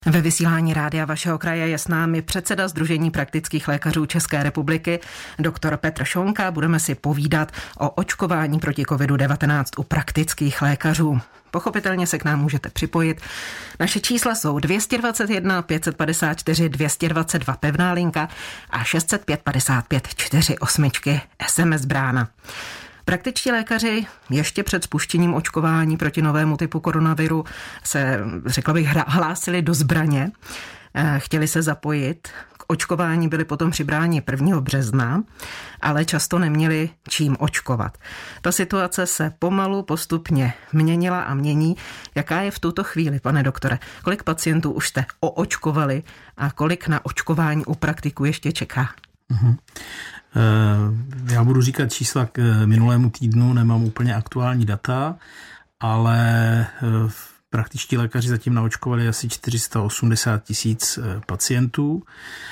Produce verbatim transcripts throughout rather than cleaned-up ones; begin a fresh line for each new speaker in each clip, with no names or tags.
Ve vysílání rádia vašeho kraje je s námi předseda Sdružení praktických lékařů České republiky, doktor Petr Šonka. Budeme si povídat o očkování proti kovidu devatenáct u praktických lékařů. Pochopitelně se k nám můžete připojit. Naše čísla jsou dvě dvacet jedna, pět set padesát čtyři, dvě stě dvacet dva pevná linka a šest set pět padesát pět čtyři osmičky es em es brána. Praktičtí lékaři ještě před spuštěním očkování proti novému typu koronaviru se, řekla bych, hlásili do zbraně. Chtěli se zapojit. K očkování byli potom přibráni prvního března, ale často neměli čím očkovat. Ta situace se pomalu postupně měnila a mění. Jaká je v tuto chvíli, pane doktore? Kolik pacientů už jste oočkovali a kolik na očkování u praktiků ještě čeká?
Mhm. Já budu říkat čísla k minulému týdnu, nemám úplně aktuální data, ale praktičtí lékaři zatím naočkovali asi čtyři sta osmdesát tisíc pacientů.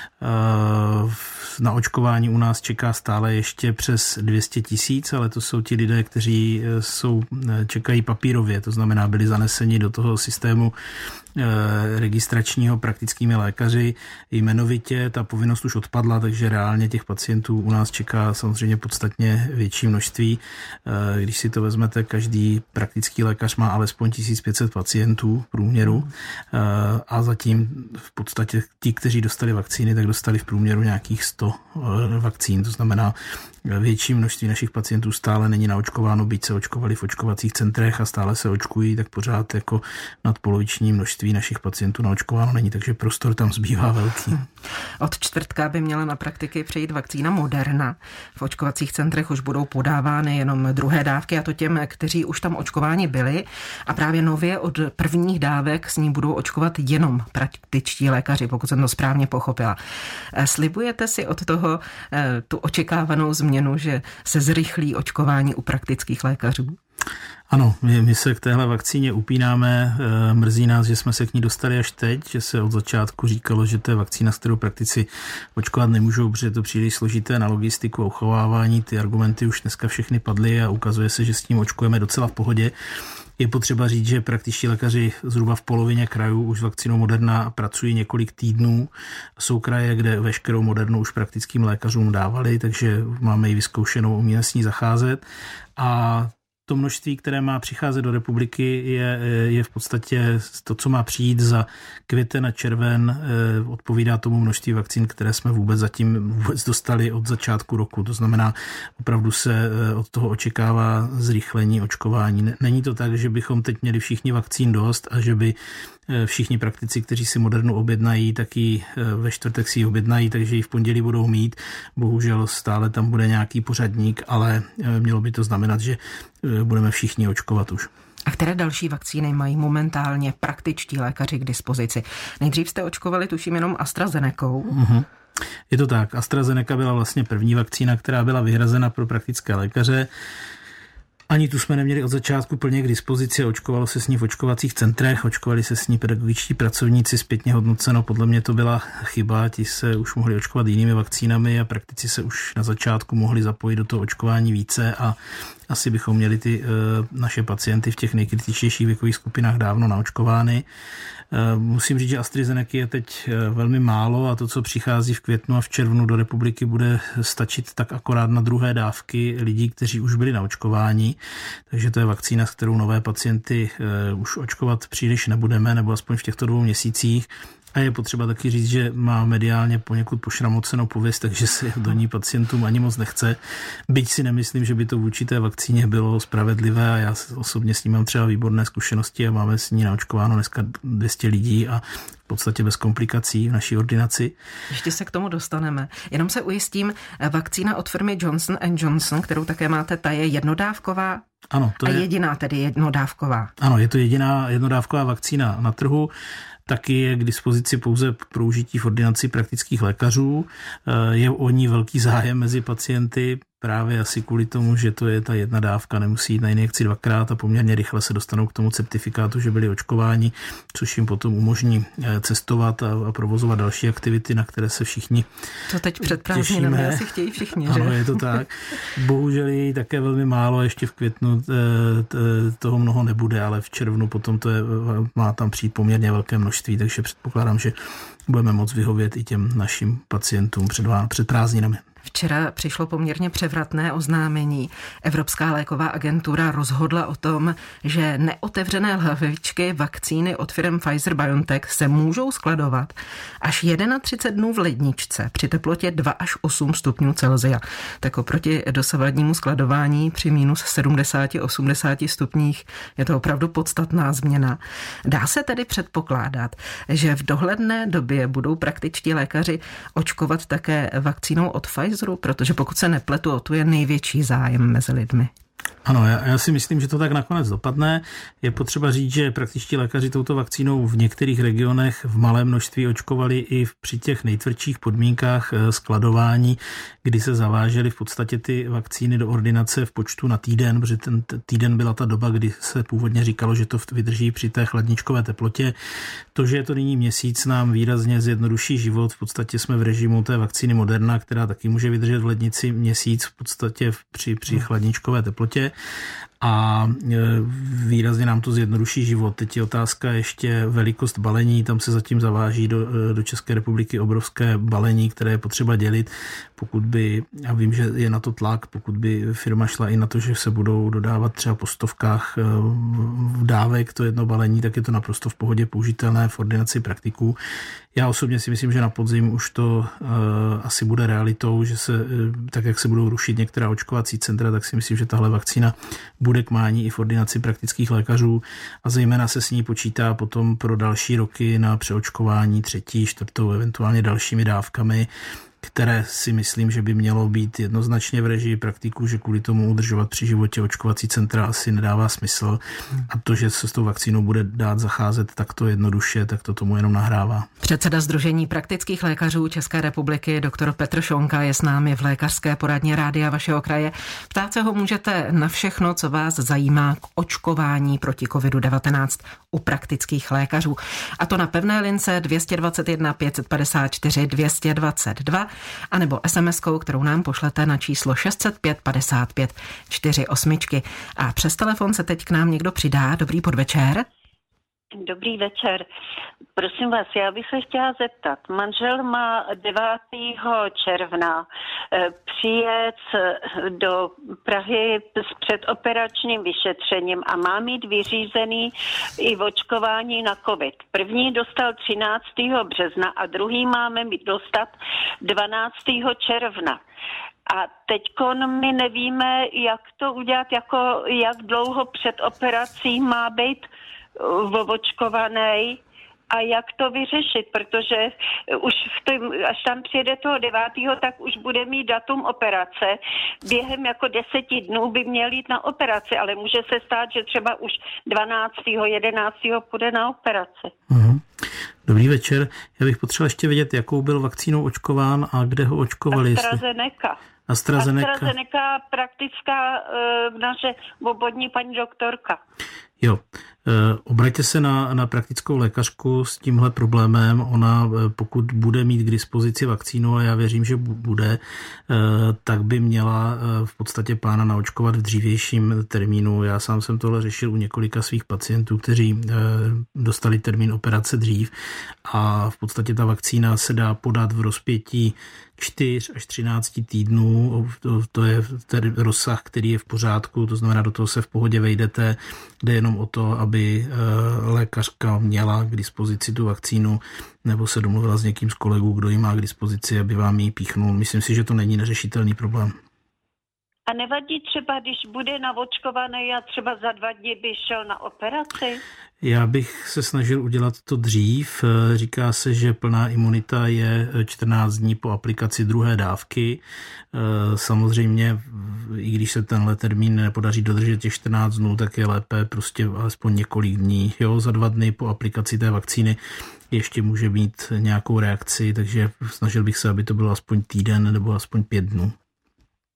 Na očkování u nás čeká stále ještě přes dvě stě tisíc, ale to jsou ti lidé, kteří jsou, čekají papírově, to znamená byli zaneseni do toho systému registračního praktickými lékaři. Jmenovitě ta povinnost už odpadla, takže reálně těch pacientů u nás čeká samozřejmě podstatně větší množství. Když si to vezmete, každý praktický lékař má alespoň tisíc pět set pacientů v průměru a zatím v podstatě ti, kteří dostali vakcíny, tak dostali v průměru nějakých sto vakcín. To znamená, větší množství našich pacientů stále není naočkováno, byť se očkovali v očkovacích centrech a stále se očkují, tak pořád jako nadpoloviční množství našich pacientů naočkováno není, takže prostor tam zbývá velký.
Od čtvrtka by měla na praktiky přejít vakcína Moderna. V očkovacích centrech už budou podávány jenom druhé dávky, a to těm, kteří už tam očkováni byli, a právě nově od prvních dávek s ní budou očkovat jenom praktičtí lékaři, pokud jsem to správně pochopila. Slibujete si od toho tu očekávanou změnu, že se zrychlí očkování u praktických lékařů?
Ano, my, my se k téhle vakcíně upínáme, mrzí nás, že jsme se k ní dostali až teď, že se od začátku říkalo, že to je vakcína, s kterou praktici očkovat nemůžou, protože je to příliš složité na logistiku a uchovávání. Ty argumenty už dneska všechny padly a ukazuje se, že s tím očkujeme docela v pohodě. Je potřeba říct, že praktičtí lékaři zhruba v polovině krajů už s vakcínou Moderna pracují několik týdnů. Jsou kraje, kde veškerou Modernu už praktickým lékařům dávali, takže máme ji vyzkoušenou, umíme s ní zacházet. A to množství, které má přicházet do republiky, je, je v podstatě to, co má přijít za květen a červen, odpovídá tomu množství vakcín, které jsme vůbec zatím vůbec dostali od začátku roku. To znamená, opravdu se od toho očekává zrychlení očkování. Není to tak, že bychom teď měli všichni vakcín dost a že by všichni praktici, kteří si Modernu objednají, tak ji ve čtvrtek si ji objednají, takže ji v pondělí budou mít. Bohužel stále tam bude nějaký pořadník, ale mělo by to znamenat, že budeme všichni očkovat už.
A které další vakcíny mají momentálně praktičtí lékaři k dispozici? Nejdřív jste očkovali, tuším, jenom AstraZenecou.
Mm-hmm. Je to tak. AstraZeneca byla vlastně první vakcína, která byla vyhrazena pro praktické lékaře. Ani tu jsme neměli od začátku plně k dispozici, očkovalo se s ní v očkovacích centrech, očkovali se s ní pedagogičtí pracovníci, zpětně hodnoceno. Podle mě to byla chyba, ti se už mohli očkovat jinými vakcínami a praktici se už na začátku mohli zapojit do toho očkování více a asi bychom měli ty e, naše pacienty v těch nejkritičtějších věkových skupinách dávno naočkovány. E, musím říct, že AstraZeneca je teď velmi málo a to, co přichází v květnu a v červnu do republiky, bude stačit tak akorát na druhé dávky lidí, kteří už byli naočkováni. Takže to je vakcína, s kterou nové pacienty e, už očkovat příliš nebudeme, nebo aspoň v těchto dvou měsících. A je potřeba taky říct, že má mediálně poněkud pošramocenou pověst, takže se do ní pacientům ani moc nechce. Byť si nemyslím, že by to vůči té vakcíně bylo spravedlivé a já osobně s ní mám třeba výborné zkušenosti a máme s ní naočkováno dneska dvě stě lidí a v podstatě bez komplikací v naší ordinaci.
Ještě se k tomu dostaneme. Jenom se ujistím, vakcína od firmy Johnson and Johnson, kterou také máte, ta je jednodávková?
Ano, to
a
je
jediná tedy jednodávková?
Ano, je to jediná jednodávková vakcína na trhu. Taky je k dispozici pouze pro užití v ordinaci praktických lékařů. Je o ní velký zájem mezi pacienty. právě asi kvůli tomu, že to je ta jedna dávka, nemusí jít na injekci dvakrát a poměrně rychle se dostanou k tomu certifikátu, že byli očkováni, což jim potom umožní cestovat a, a provozovat další aktivity, na které se všichni
to teď před prázdninami asi chtějí všichni, že?
Ano, je to tak. Bohužel je také velmi málo, ještě v květnu toho mnoho nebude, ale v červnu potom to je, má tam přijít poměrně velké množství, takže předpokládám, že budeme moct vyhovět i těm našim pacientům před, před prázdninami.
Včera přišlo poměrně převratné oznámení. Evropská léková agentura rozhodla o tom, že neotevřené lahvičky vakcíny od firem Pfizer-BioNTech se můžou skladovat až třicet jedna dnů v ledničce při teplotě dva až osm stupňů Celsia. Tak oproti dosavadnímu skladování při minus sedmdesát až osmdesát stupních je to opravdu podstatná změna. Dá se tedy předpokládat, že v dohledné době budou praktičtí lékaři očkovat také vakcínou od Pfizer, protože pokud se nepletu, o tu je největší zájem mezi lidmi.
Ano, já, já si myslím, že to tak nakonec dopadne. Je potřeba říct, že praktičtí lékaři touto vakcínou v některých regionech v malém množství očkovali i při těch nejtvrdších podmínkách skladování, kdy se zavážely v podstatě ty vakcíny do ordinace v počtu na týden, protože ten týden byla ta doba, kdy se původně říkalo, že to vydrží při té chladničkové teplotě. To, že je to nyní měsíc, nám výrazně zjednoduší život. V podstatě jsme v režimu té vakcíny Moderna, která taky může vydržet v lednici měsíc v podstatě při, při chladničkové teplotě. A výrazně nám to zjednoduší život. Teď je otázka ještě velikost balení, tam se zatím zaváží do, do České republiky obrovské balení, které je potřeba dělit. Pokud by, já vím, že je na to tlak, pokud by firma šla i na to, že se budou dodávat třeba po stovkách dávek to jedno balení, tak je to naprosto v pohodě použitelné v ordinaci praktiků. Já osobně si myslím, že na podzim už to uh, asi bude realitou, že se, tak jak se budou rušit některá očkovací centra, tak si myslím, že tahle vakcína bude k mání i v ordinaci praktických lékařů a zejména se s ní počítá potom pro další roky na přeočkování třetí, čtvrtou, eventuálně dalšími dávkami, které si myslím, že by mělo být jednoznačně v režii praktiků, že kvůli tomu udržovat při životě očkovací centra asi nedává smysl. A to, že se s tou vakcínou bude dát zacházet takto jednoduše, tak to tomu jenom nahrává.
Předseda Sdružení praktických lékařů České republiky doktor Petr Šonka je s námi v lékařské poradně Rádia vašeho kraje. Ptát se ho můžete na všechno, co vás zajímá k očkování proti kovidu devatenáct u praktických lékařů. A to na pevné lince dvě stě dvacet jedna pět set padesát čtyři dvě stě dvacet dva anebo es em eskou, kterou nám pošlete na číslo šest set pět padesát pět čtyřicet osm. A přes telefon se teď k nám někdo přidá. Dobrý podvečer.
Dobrý večer. Prosím vás, já bych se chtěla zeptat. Manžel má devátého června přijet do Prahy s předoperačním vyšetřením a má mít vyřízený i očkování na covid. První dostal třináctého března a druhý máme mít dostat dvanáctého června. A teďkon my nevíme, jak to udělat, jako jak dlouho před operací má být očkovaný a jak to vyřešit, protože už v tom, až tam přijede toho devátého, tak už bude mít datum operace. Během jako deseti dnů by měl jít na operaci, ale může se stát, že třeba už dvanáctého jedenáctého půjde na operaci.
Mhm. Dobrý večer. Já bych potřeboval ještě vědět, jakou byl vakcínou očkován a kde ho očkovali.
AstraZeneca.
AstraZeneca.
AstraZeneca, praktická e, naše obvodní paní doktorka.
Jo, obraťte se na, na praktickou lékařku s tímhle problémem. Ona, pokud bude mít k dispozici vakcínu, a já věřím, že bude, tak by měla v podstatě pána naočkovat v dřívějším termínu. Já sám jsem tohle řešil u několika svých pacientů, kteří dostali termín operace dřív a v podstatě ta vakcína se dá podat v rozpětí čtyři až třináct týdnů. To, to je tedy rozsah, který je v pořádku, to znamená, do toho se v pohodě vejdete. Jde jenom o to, aby lékařka měla k dispozici tu vakcínu nebo se domluvila s někým z kolegů, kdo ji má k dispozici, aby vám ji píchnul. Myslím si, že to není neřešitelný problém.
A nevadí třeba, když bude naočkovaný a třeba za dva dny by šel na operaci?
Já bych se snažil udělat to dřív. Říká se, že plná imunita je čtrnáct dní po aplikaci druhé dávky. Samozřejmě, i když se tenhle termín nepodaří dodržet těch čtrnáct dnů, tak je lépe prostě alespoň několik dní. Jo, za dva dny po aplikaci té vakcíny ještě může mít nějakou reakci, takže snažil bych se, aby to bylo aspoň týden nebo aspoň pět dnů.
No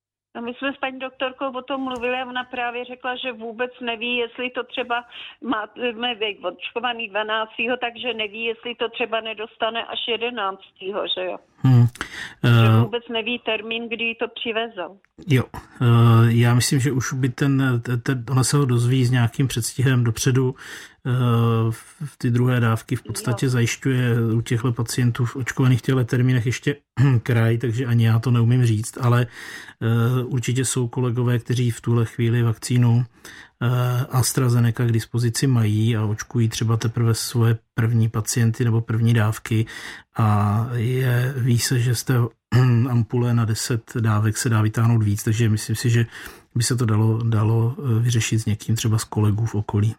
my jsme s paní doktorkou o tom mluvili a ona právě řekla, že vůbec neví, jestli to třeba máme očkovaný dvanáctého takže neví, jestli to třeba nedostane až jedenáctého že jo? Hmm. Že vůbec neví termín, kdy to přivezou.
Jo, já myslím, že už by ten, ten ona se ho dozví s nějakým předstihem dopředu. V ty druhé dávky v podstatě jo. zajišťuje u těchto pacientů v očkovaných těchto termínech ještě kraj, takže ani já to neumím říct, ale určitě jsou kolegové, kteří v tuhle chvíli vakcínu AstraZeneca k dispozici mají a očkují třeba teprve svoje první pacienty nebo první dávky a je, ví se, že z té ampule na deset dávek se dá vytáhnout víc, takže myslím si, že by se to dalo, dalo vyřešit s někým třeba z kolegů v okolí.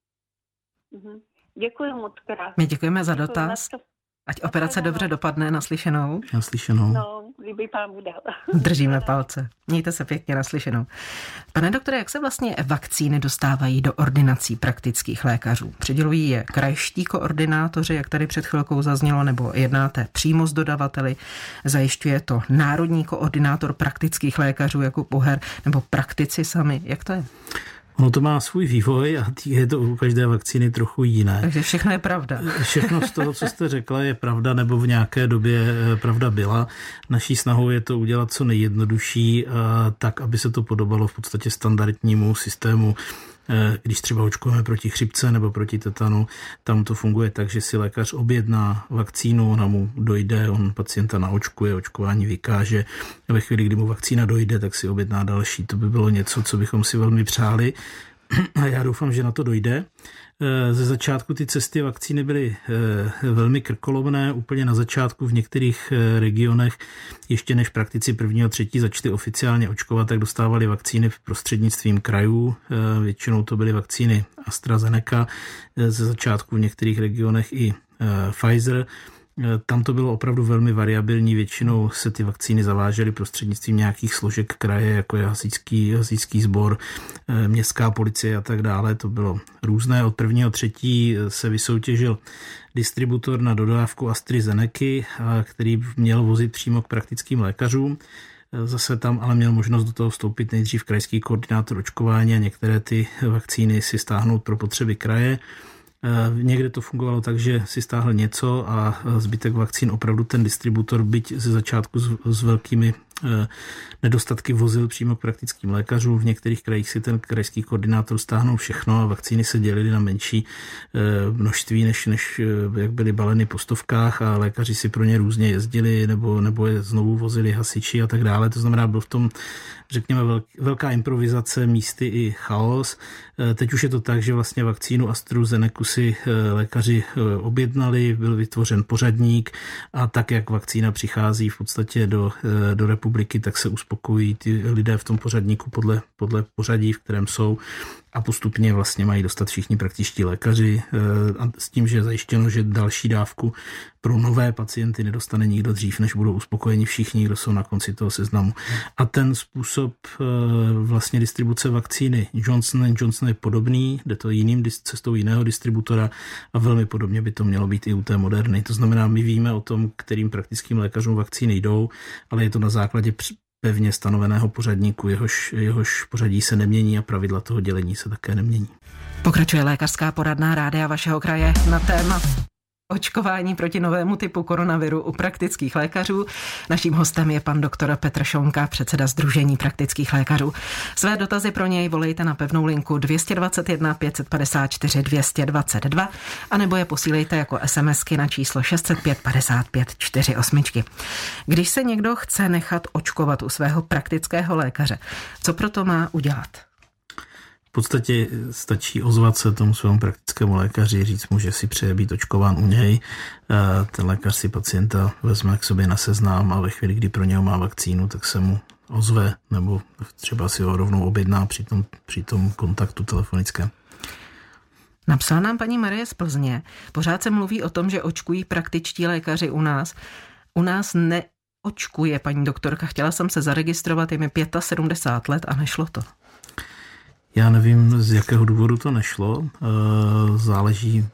Děkuji moc krát.
My děkujeme za dotaz. Ať operace dobře dopadne, naslyšenou.
Naslyšenou.
No, líbí pán Budal.
Držíme palce. Mějte se pěkně, naslyšenou. Pane doktore, jak se vlastně vakcíny dostávají do ordinací praktických lékařů? Přidělují je krajští koordinátoři, jak tady před chvilkou zaznělo, nebo jednáte přímo s dodavateli? Zajišťuje to národní koordinátor praktických lékařů jako Poher, nebo praktici sami? Jak to je?
Ono to má svůj vývoj a je to u každé vakcíny trochu jiné.
Takže všechno je pravda.
Všechno z toho, co jste řekla, je pravda, nebo v nějaké době pravda byla. Naší snahou je to udělat co nejjednodušší, tak, aby se to podobalo v podstatě standardnímu systému. Když třeba očkujeme proti chřipce nebo proti tetanu, tam to funguje tak, že si lékař objedná vakcínu, ona mu dojde, on pacienta naočkuje, očkování vykáže a ve chvíli, kdy mu vakcína dojde, tak si objedná další. To by bylo něco, co bychom si velmi přáli a já doufám, že na to dojde. Ze začátku ty cesty vakcíny byly velmi krkolomné, úplně na začátku v některých regionech, ještě než praktici první a třetí začali oficiálně očkovat, tak dostávali vakcíny v prostřednictvím krajů. Většinou to byly vakcíny AstraZeneca, ze začátku v některých regionech i Pfizer. Tam to bylo opravdu velmi variabilní, většinou se ty vakcíny zavážely prostřednictvím nějakých složek kraje, jako je hasičský, hasičský sbor, městská policie a tak dále. To bylo různé. Od prvního třetí se vysoutěžil distributor na dodávku AstraZenecy, který měl vozit přímo k praktickým lékařům. Zase tam ale měl možnost do toho vstoupit nejdřív krajský koordinátor očkování a některé ty vakcíny si stáhnout pro potřeby kraje. Někde to fungovalo tak, že si stáhl něco a zbytek vakcín opravdu ten distributor, byť ze začátku s, s velkými nedostatky vozil přímo k praktickým lékařům. V některých krajích si ten krajský koordinátor stáhnul všechno a vakcíny se dělily na menší množství, než, než jak byly baleny po stovkách a lékaři si pro ně různě jezdili nebo, nebo je znovu vozili hasiči a tak dále. To znamená, byl v tom, řekněme, velká improvizace, místy i chaos. Teď už je to tak, že vlastně vakcínu AstraZeneca si lékaři objednali, byl vytvořen pořadník a tak, jak vakcína přichází v podstatě do, do republiky, tak se uspokojí ty lidé v tom pořadníku podle, podle pořadí, v kterém jsou a postupně vlastně mají dostat všichni praktičtí lékaři a s tím, že je zajištěno, že další dávku pro nové pacienty nedostane nikdo dřív, než budou uspokojeni všichni, kdo jsou na konci toho seznamu. A ten způsob vlastně distribuce vakcíny Johnson and Johnson je podobný, jde to jiným cestou jiného distributora a velmi podobně by to mělo být i u té Moderny. To znamená, my víme o tom, kterým praktickým lékařům vakcíny jdou, ale je to na základě pevně stanoveného pořadníku, jehož, jehož pořadí se nemění a pravidla toho dělení se také nemění.
Pokračuje lékařská poradná rádia vašeho kraje na téma očkování proti novému typu koronaviru u praktických lékařů. Naším hostem je pan doktor Petr Šonka, předseda Sdružení praktických lékařů. Své dotazy pro něj volejte na pevnou linku dvě dvě jedna, pět pět čtyři, dvě dvě dva anebo je posílejte jako SMSky na číslo šest set pět padesát pět čtyřicet osm. Když se někdo chce nechat očkovat u svého praktického lékaře, co proto má udělat?
V podstatě stačí ozvat se tomu svému praktickému lékaři, říct mu, že si přeje být očkován u něj. Ten lékař si pacienta vezme k sobě na seznam a ve chvíli, kdy pro něho má vakcínu, tak se mu ozve nebo třeba si ho rovnou objedná při tom, při tom kontaktu telefonickém.
Napsala nám paní Marie z Plzně. Pořád se mluví o tom, že očkují praktičtí lékaři u nás. U nás neočkuje paní doktorka. Chtěla jsem se zaregistrovat, je mi sedmdesát pět let a nešlo to.
Já nevím, z jakého důvodu to nešlo. Záleží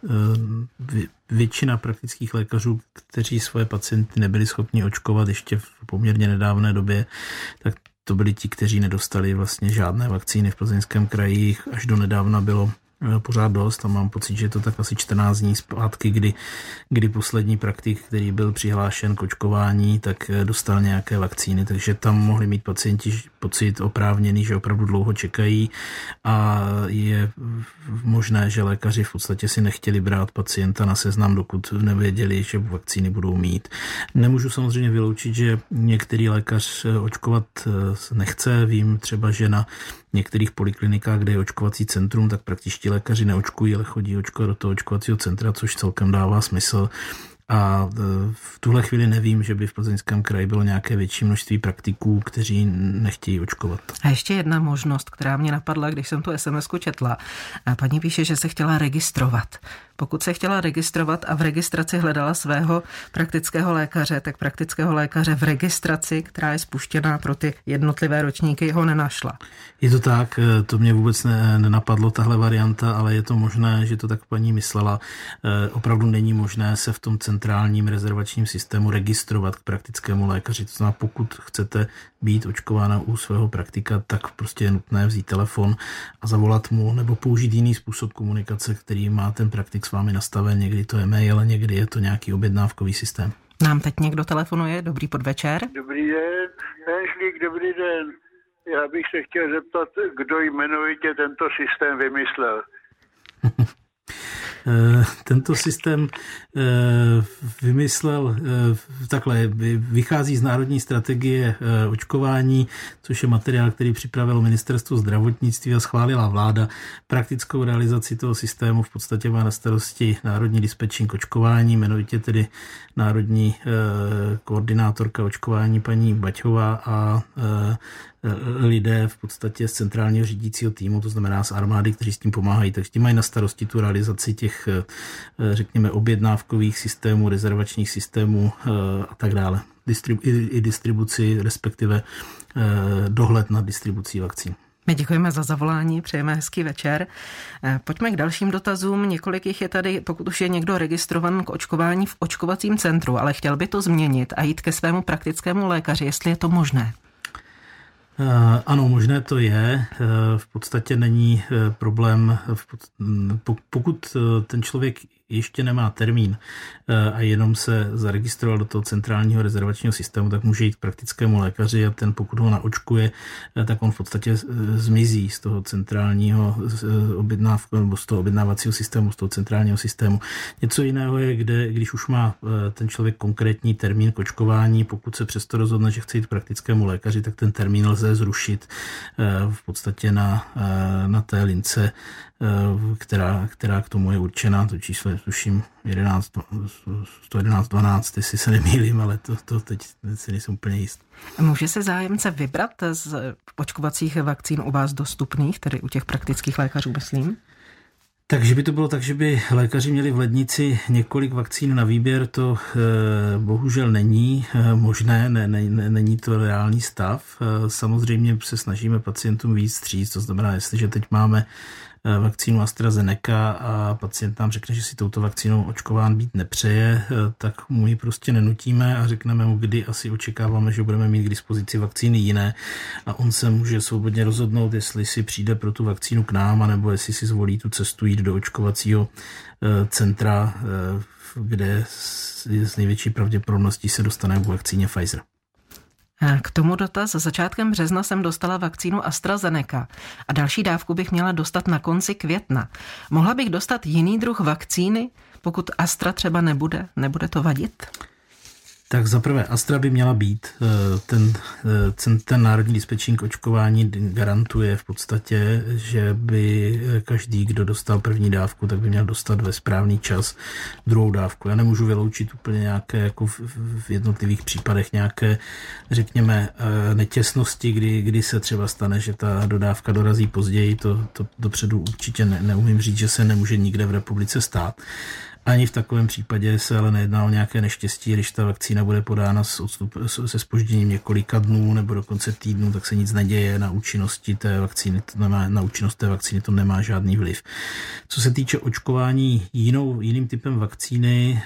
většina praktických lékařů, kteří svoje pacienty nebyli schopni očkovat ještě v poměrně nedávné době, tak to byli ti, kteří nedostali vlastně žádné vakcíny v Plzeňském kraji, až do nedávna bylo pořád dost a mám pocit, že je to tak asi čtrnáct dní zpátky, kdy, kdy poslední praktik, který byl přihlášen k očkování, tak dostal nějaké vakcíny, takže tam mohli mít pacienti pocit oprávněný, že opravdu dlouho čekají a je možné, že lékaři v podstatě si nechtěli brát pacienta na seznam, dokud nevěděli, že vakcíny budou mít. Nemůžu samozřejmě vyloučit, že některý lékař očkovat nechce, vím třeba, že na některých poliklinikách, kde je očkovací centrum, tak praktičtí lékaři neočkují, ale chodí očkovat do toho očkovacího centra, což celkem dává smysl. A v tuhle chvíli nevím, že by v Plzeňském kraji bylo nějaké větší množství praktiků, kteří nechtějí očkovat.
A ještě jedna možnost, která mě napadla, když jsem tu es em esku četla. Paní píše, že se chtěla registrovat. Pokud se chtěla registrovat a v registraci hledala svého praktického lékaře, tak praktického lékaře v registraci, která je spuštěná pro ty jednotlivé ročníky, ho nenašla.
Je to tak, to mě vůbec ne, nenapadlo, tahle varianta, ale je to možné, že to tak paní myslela. E, opravdu není možné se v tom centrálním rezervačním systému registrovat k praktickému lékaři. To znamená, pokud chcete být očkována u svého praktika, tak prostě je nutné vzít telefon a zavolat mu nebo použít jiný způsob komunikace, který má ten praktik s vámi nastaven. Někdy to je mail, někdy je to nějaký objednávkový systém.
Nám teď někdo telefonuje. Dobrý podvečer.
Dobrý den, Henšlík, dobrý den. Já bych se chtěl zeptat, kdo jmenovitě tento systém vymyslel.
Tento systém vymyslel takhle, vychází z národní strategie očkování, což je materiál, který připravilo Ministerstvo zdravotnictví a schválila vláda. Praktickou realizaci toho systému v podstatě má na starosti Národní dispečink očkování, jmenovitě tedy národní koordinátorka očkování paní Baťová a lidé v podstatě z centrálního řídícího týmu, to znamená z armády, kteří s tím pomáhají, takže ti mají na starosti tu realizaci těch, řekněme, objednávkových systémů, rezervačních systémů a tak dále. Distribu- i, i distribuci, respektive dohled nad distribucí vakcín.
My děkujeme za zavolání, přejeme hezký večer. Pojďme k dalším dotazům. Několik jich je tady, pokud už je někdo registrovan k očkování v očkovacím centru, ale chtěl by to změnit a jít ke svému praktickému lékaři, jestli je to možné.
Ano, možné to je. V podstatě není problém, pokud ten člověk ještě nemá termín a jenom se zaregistroval do toho centrálního rezervačního systému, tak může jít k praktickému lékaři a ten, pokud ho naočkuje, tak on v podstatě zmizí z toho centrálního objednávku nebo z toho objednávacího systému, z toho centrálního systému. Něco jiného je, kde, když už má ten člověk konkrétní termín k očkování, pokud se přesto rozhodne, že chce jít k praktickému lékaři, tak ten termín lze zrušit v podstatě na, na té lince, která, která k tomu je určená, to číslo je tuším jedenáct, sto jedenáct dvanáct, jestli se nemýlím, ale to, to teď si nejsem úplně jist.
Může se zájemce vybrat z očkovacích vakcín u vás dostupných, tedy u těch praktických lékařů, myslím?
Takže by to bylo tak, že by lékaři měli v lednici několik vakcín na výběr, to e, bohužel není e, možné, ne, ne, není to reálný stav. E, samozřejmě se snažíme pacientům víc vstříc, to znamená, jestliže teď máme vakcínu AstraZeneca a pacient nám řekne, že si touto vakcínou očkován být nepřeje, tak mu ji prostě nenutíme a řekneme mu, kdy asi očekáváme, že budeme mít k dispozici vakcíny jiné a on se může svobodně rozhodnout, jestli si přijde pro tu vakcínu k nám, anebo jestli si zvolí tu cestu jít do očkovacího centra, kde s největší pravděpodobností se dostane k vakcíně Pfizer.
K tomu dotaz. Začátkem března jsem dostala vakcínu AstraZeneca a další dávku bych měla dostat na konci května. Mohla bych dostat jiný druh vakcíny, pokud Astra třeba nebude? Nebude to vadit?
Tak zaprvé Astra by měla být. Ten, ten, ten národní dispečink očkování garantuje v podstatě, že by každý, kdo dostal první dávku, tak by měl dostat ve správný čas druhou dávku. Já nemůžu vyloučit úplně nějaké, jako v, v jednotlivých případech nějaké, řekněme, netěsnosti, kdy, kdy se třeba stane, že ta dodávka dorazí později. To, to dopředu určitě ne, neumím říct, že se nemůže nikde v republice stát. Ani v takovém případě se ale nejedná o nějaké neštěstí, když ta vakcína bude podána s odstup, se zpožděním několika dnů nebo dokonce týdnů, tak se nic neděje na účinnosti té vakcíny, to nemá, na účinnost té vakcíny to nemá žádný vliv. Co se týče očkování jinou, jiným typem vakcíny,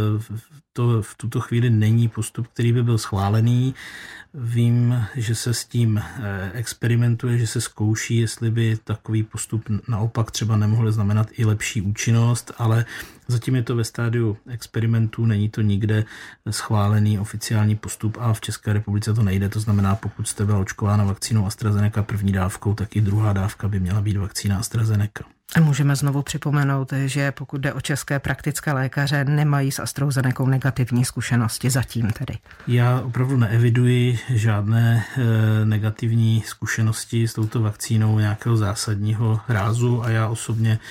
to v tuto chvíli není postup, který by byl schválený. Vím, že se s tím experimentuje, že se zkouší, jestli by takový postup naopak třeba nemohl znamenat i lepší účinnost, ale zatím je to ve stádiu experimentů, není to nikde schválený oficiální postup a v České republice to nejde. To znamená, pokud jste byla očkována vakcínou AstraZeneca první dávkou, tak i druhá dávka by měla být vakcína AstraZeneca.
A můžeme znovu připomenout, že pokud jde o české praktické lékaře, nemají s AstraZenecou negativní zkušenosti zatím tedy.
Já opravdu neeviduji žádné e, negativní zkušenosti s touto vakcínou nějakého zásadního rázu a já osobně e,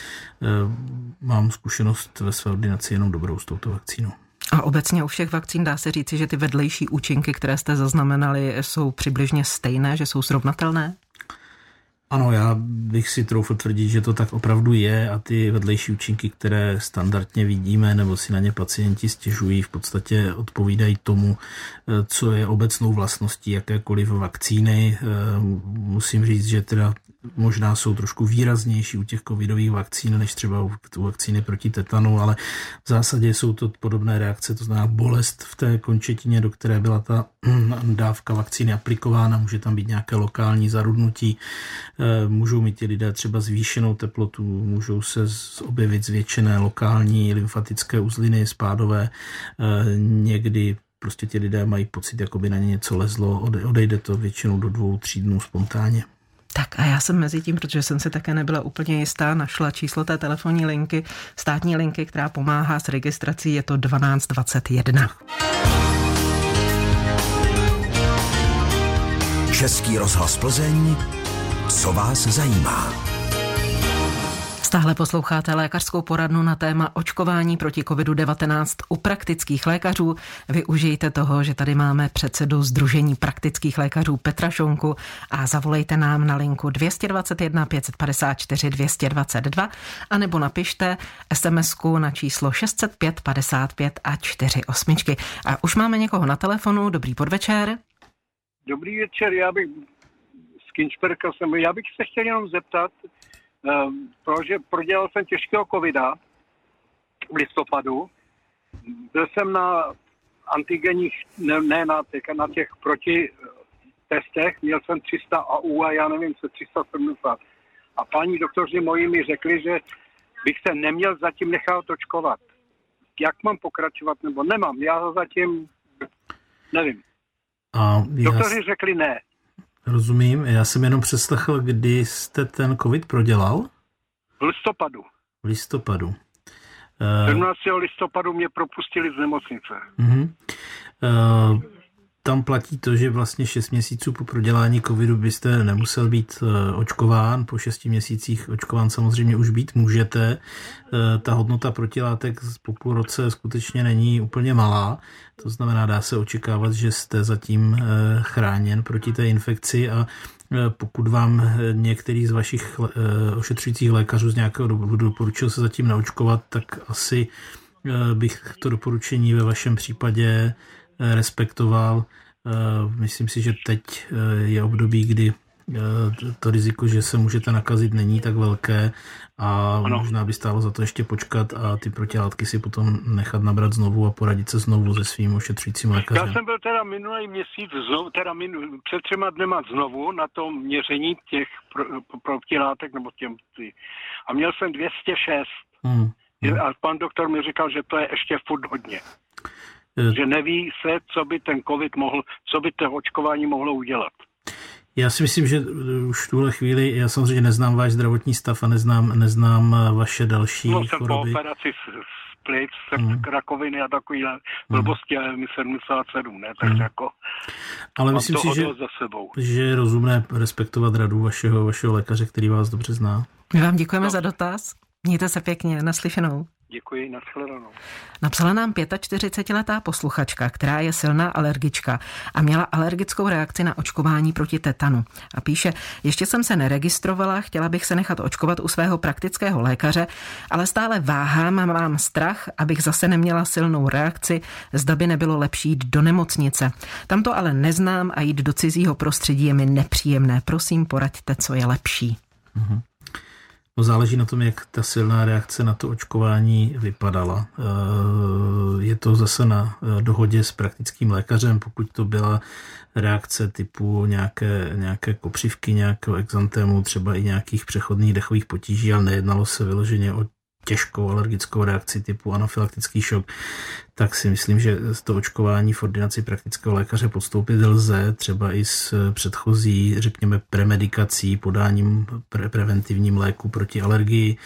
mám zkušenost ve své ordinaci jenom dobrou s touto vakcínou.
A obecně u všech vakcín dá se říci, že ty vedlejší účinky, které jste zaznamenali, jsou přibližně stejné, že jsou srovnatelné?
Ano, já bych si troufl tvrdit, že to tak opravdu je a ty vedlejší účinky, které standardně vidíme nebo si na ně pacienti stěžují, v podstatě odpovídají tomu, co je obecnou vlastností jakékoliv vakcíny. Musím říct, že teda možná jsou trošku výraznější u těch covidových vakcín, než třeba u vakcíny proti tetanu, ale v zásadě jsou to podobné reakce, to znamená bolest v té končetině, do které byla ta dávka vakcíny aplikována, může tam být nějaké lokální zarudnutí, můžou mít ti lidé třeba zvýšenou teplotu, můžou se objevit zvětšené lokální lymfatické uzliny spádové, někdy prostě ti lidé mají pocit, jako by na ně něco lezlo, odejde to většinou do dvou, tří dnů spontánně.
Tak a já jsem mezi tím, protože jsem si také nebyla úplně jistá, našla číslo té telefonní linky, státní linky, která pomáhá s registrací, je to dvanáct dvacet jedna.
Český rozhlas Plzeň, co vás zajímá?
Stále posloucháte lékařskou poradnu na téma očkování proti kovidu devatenáct u praktických lékařů. Využijte toho, že tady máme předsedu Sdružení praktických lékařů Petra Šonku a zavolejte nám na linku dvě stě dvacet jedna pět set padesát čtyři dvě stě dvacet dva anebo napište SMSku na číslo šest set pět padesát pět a čtyři osmičky. A už máme někoho na telefonu. Dobrý podvečer.
Dobrý večer, já bych z Kinčperka jsem, já bych se chtěl jenom zeptat, Um, protože prodělal jsem těžkého covida v listopadu. Byl jsem na antigenních, ne, ne na, těch, na těch proti testech, měl jsem tři sta A U a já nevím, co tři sta sedmdesát. A páni doktoři moji mi řekli, že bych se neměl zatím nechat očkovat. Jak mám pokračovat, nebo nemám, já ho zatím nevím.
A já...
Doktoři řekli ne.
Rozumím, já jsem jenom přeslechl, kdy jste ten covid prodělal?
V listopadu.
V listopadu.
sedmnáctého listopadu mě propustili z nemocnice.
Uh-huh. Uh, tam platí to, že vlastně šest měsíců po prodělání covidu byste nemusel být uh, očkován. Po šesti měsících očkován samozřejmě už být můžete. Uh, ta hodnota protilátek po půl roce skutečně není úplně malá. To znamená, dá se očekávat, že jste zatím uh, chráněn proti té infekci a pokud vám některý z vašich uh, ošetřujících lékařů z nějakého důvodu doporučil se zatím naočkovat, tak asi uh, bych to doporučení ve vašem případě uh, respektoval. Uh, myslím si, že teď uh, je období, kdy uh, to riziko, že se můžete nakazit, není tak velké a ano. Možná by stálo za to ještě počkat a ty protilátky si potom nechat nabrat znovu a poradit se znovu se svým ošetřujícím lékařem.
Já jsem byl teda minulý měsíc, znovu, teda minu, před třema dnema znovu na tom měření těch protilátek nebo těm a měl jsem dvě stě šest. Hmm. A pan doktor mi říkal, že to je ještě furt hodně. Je... Že neví se, co by ten covid mohl, co by to očkování mohlo udělat.
Já si myslím, že už v tuhle chvíli, já samozřejmě neznám váš zdravotní stav a neznám, neznám vaše další
no, jsem
choroby.
Po operaci z plic, hmm. rakoviny a takovýhle blbosti, ale mi sedmdesát sedm, ne, tak hmm. jako
ale myslím si, že,
za sebou.
že je rozumné respektovat radu vašeho, vašeho lékaře, který vás dobře zná.
My vám děkujeme no. za dotaz. Mějte se pěkně, naslyšenou.
Děkuji, nashledanou.
Napsala nám čtyřicetiletá posluchačka, která je silná alergička a měla alergickou reakci na očkování proti tetanu. A píše, ještě jsem se neregistrovala, chtěla bych se nechat očkovat u svého praktického lékaře, ale stále váhám a mám strach, abych zase neměla silnou reakci, zda by nebylo lepší jít do nemocnice. Tam to ale neznám a jít do cizího prostředí je mi nepříjemné. Prosím, poraďte, co je lepší.
Mhm. No, záleží na tom, jak ta silná reakce na to očkování vypadala. Je to zase na dohodě s praktickým lékařem, pokud to byla reakce typu nějaké, nějaké kopřivky, nějakého exantému, třeba i nějakých přechodných dechových potíží, ale nejednalo se vyloženě o těžkou alergickou reakci typu anafylaktický šok, tak si myslím, že to očkování v ordinaci praktického lékaře podstoupit lze, třeba i s předchozí, řekněme, premedikací, podáním pre- preventivním léku proti alergii.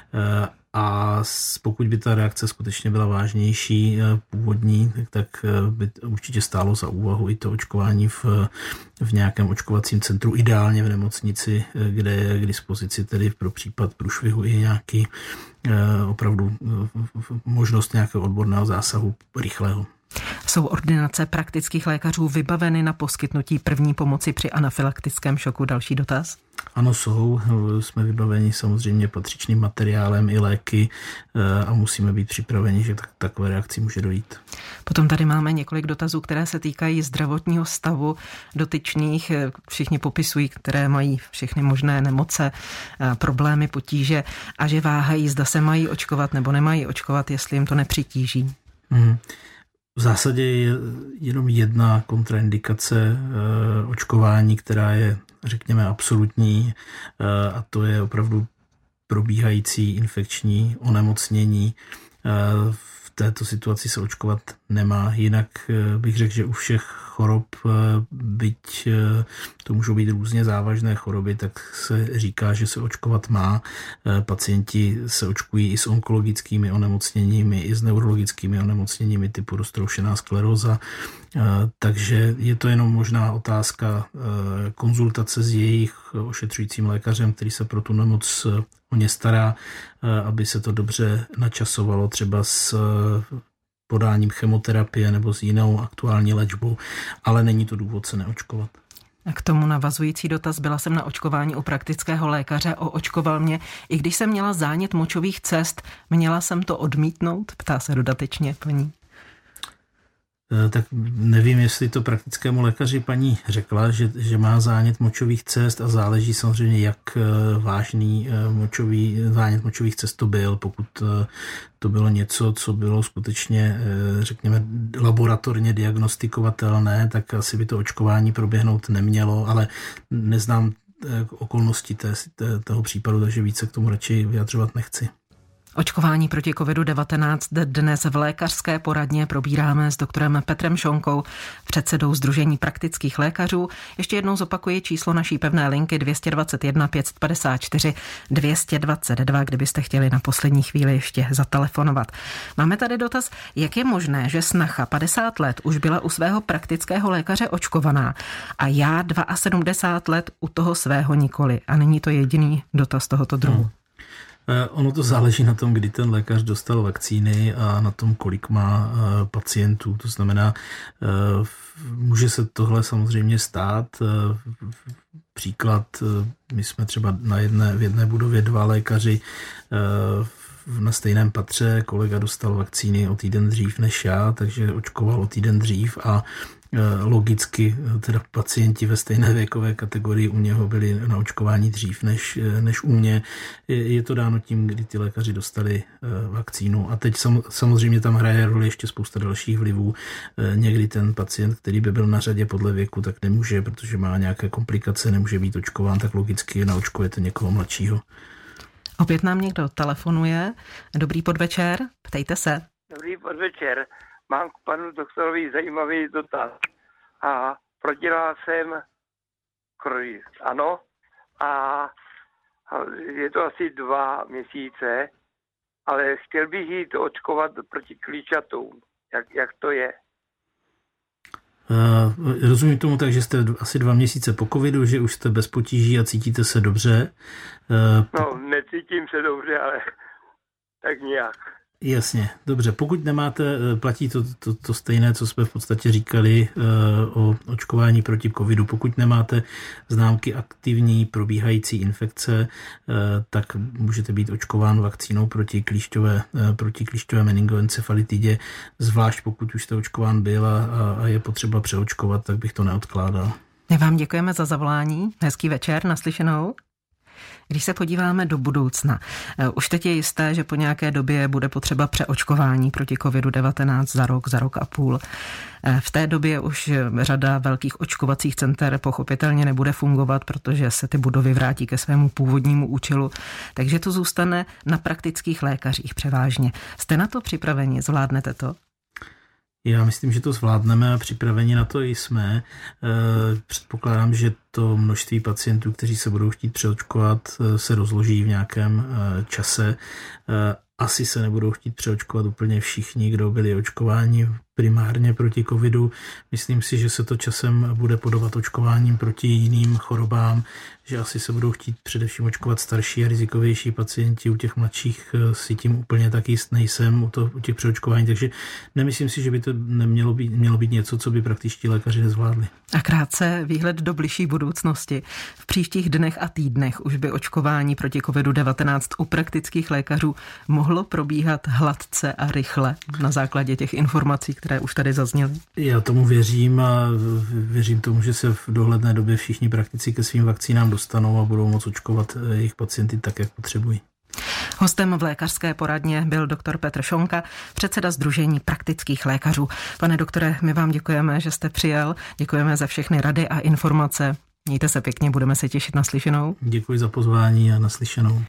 A pokud by ta reakce skutečně byla vážnější, původní, tak by určitě stálo za úvahu i to očkování v, v nějakém očkovacím centru, ideálně v nemocnici, kde je k dispozici tedy pro případ průšvihu i nějaký opravdu možnost nějakého odborného zásahu rychlého.
Jsou ordinace praktických lékařů vybaveny na poskytnutí první pomoci při anafylaktickém šoku? Další dotaz?
Ano, jsou. Jsme vybaveni samozřejmě patřičným materiálem i léky a musíme být připraveni, že tak, takové reakci může dojít.
Potom tady máme několik dotazů, které se týkají zdravotního stavu dotyčných. Všichni popisují, které mají všechny možné nemoce, problémy, potíže a že váhají, zda se mají očkovat nebo nemají očkovat, jestli jim to nepřitíží.
Hmm. V zásadě je jenom jedna kontraindikace očkování, která je, řekněme, absolutní, a to je opravdu probíhající infekční onemocnění. V této situaci se očkovat nemá. Jinak bych řekl, že u všech chorob, byť to můžou být různě závažné choroby, tak se říká, že se očkovat má. Pacienti se očkují i s onkologickými onemocněními, i s neurologickými onemocněními typu roztroušená skleróza. Takže je to jenom možná otázka konzultace s jejich ošetřujícím lékařem, který se pro tu nemoc o ně stará, aby se to dobře načasovalo třeba s podáním chemoterapie nebo s jinou aktuální léčbou, ale není to důvod se neočkovat.
A k tomu navazující dotaz, byla jsem na očkování u praktického lékaře, oočkoval mě, i když jsem měla zánět močových cest, měla jsem to odmítnout? Ptá se dodatečně paní.
Tak nevím, jestli to praktickému lékaři paní řekla, že, že má zánět močových cest a záleží samozřejmě, jak vážný močový, zánět močových cest to byl. Pokud to bylo něco, co bylo skutečně, řekněme, laboratorně diagnostikovatelné, tak asi by to očkování proběhnout nemělo, ale neznám okolnosti té, té, toho případu, takže více k tomu radši vyjadřovat nechci.
Očkování proti kovidu devatenáct dnes v lékařské poradně probíráme s doktorem Petrem Šonkou, předsedou Sdružení praktických lékařů. Ještě jednou zopakuji číslo naší pevné linky dvě dva jedna pět pět čtyři dvě dva dva, kdybyste chtěli na poslední chvíli ještě zatelefonovat. Máme tady dotaz, jak je možné, že snacha padesát let už byla u svého praktického lékaře očkovaná a já sedmdesát dva let u toho svého nikoli. A není to jediný dotaz tohoto druhu. Hmm.
Ono to záleží na tom, kdy ten lékař dostal vakcíny a na tom, kolik má pacientů. To znamená, může se tohle samozřejmě stát. Příklad, my jsme třeba na jedné, v jedné budově dva lékaři na stejném patře, kolega dostal vakcíny o týden dřív než já, takže očkoval o týden dřív a logicky teda pacienti ve stejné věkové kategorii u něho byli na očkování dřív než, než u mě. Je to dáno tím, kdy ty lékaři dostali vakcínu. A teď sam, samozřejmě tam hraje roli ještě spousta dalších vlivů. Někdy ten pacient, který by byl na řadě podle věku, tak nemůže, protože má nějaké komplikace, nemůže být očkován, tak logicky naočkujete někoho mladšího.
Opět nám někdo telefonuje. Dobrý podvečer, ptejte se.
Dobrý podvečer. Mám k panu doktorovi zajímavý dotaz. A prodělal jsem kroj, ano, a je to asi dva měsíce, ale chtěl bych jít očkovat proti klíčatům. Jak, jak to je?
Uh, rozumím tomu tak, že jste asi dva měsíce po covidu, že už jste bez potíží a cítíte se dobře.
Uh, no, necítím se dobře, ale tak nějak.
Jasně, dobře. Pokud nemáte, platí to, to, to stejné, co jsme v podstatě říkali uh, o očkování proti covidu. Pokud nemáte známky aktivní probíhající infekce, uh, tak můžete být očkován vakcínou proti klíšťové, uh, proti klíšťové meningoencefalitidě, zvlášť pokud už jste očkován byl a, a je potřeba přeočkovat, tak bych to neodkládal.
My vám děkujeme za zavolání. Hezký večer, naslyšenou. Když se podíváme do budoucna, už teď je jisté, že po nějaké době bude potřeba přeočkování proti covidu devatenáct za rok, za rok a půl. V té době už řada velkých očkovacích center pochopitelně nebude fungovat, protože se ty budovy vrátí ke svému původnímu účelu, takže to zůstane na praktických lékařích převážně. Jste na to připraveni? Zvládnete to?
Já myslím, že to zvládneme a připraveni na to i jsme. Předpokládám, že to množství pacientů, kteří se budou chtít přeočkovat, se rozloží v nějakém čase. Asi se nebudou chtít přeočkovat úplně všichni, kdo byli očkováni primárně proti covidu. Myslím si, že se to časem bude podobat očkováním proti jiným chorobám, že asi se budou chtít především očkovat starší a rizikovější pacienti. U těch mladších si tím úplně tak jist nejsem, u, to, u těch přeočkování, takže nemyslím si, že by to nemělo být, mělo být něco, co by praktičtí lékaři nezvládli.
A krátce výhled do bližší budoucnosti. V příštích dnech a týdnech už by očkování proti covidu devatenáct u praktických lékařů mohlo probíhat hladce a rychle na základě těch informací, které už tady zazněly? Já
tomu věřím a věřím tomu, že se v dohledné době všichni praktici ke svým vakcínám dostanou a budou moct očkovat jejich pacienty tak, jak potřebují.
Hostem v lékařské poradně byl doktor Petr Šonka, předseda Sdružení praktických lékařů. Pane doktore, my vám děkujeme, že jste přijel. Děkujeme za všechny rady a informace. Mějte se pěkně, budeme se těšit na slyšenou.
Děkuji za pozvání a naslyšenou.